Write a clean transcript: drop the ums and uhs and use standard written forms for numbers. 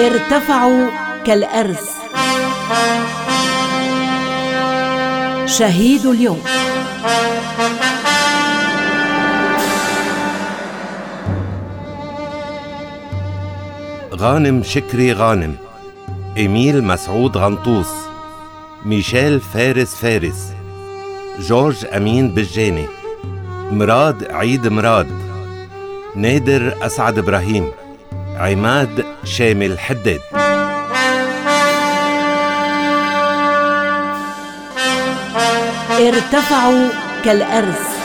ارتفعوا كالأرز. شهيد اليوم. غانم شكري غانم، إيميل مسعود غنطوس، ميشيل فارس، جورج أمين بجاني، مراد عيد مراد، نادر أسعد إبراهيم، عماد شامل حداد. ارتفعوا كالأرز.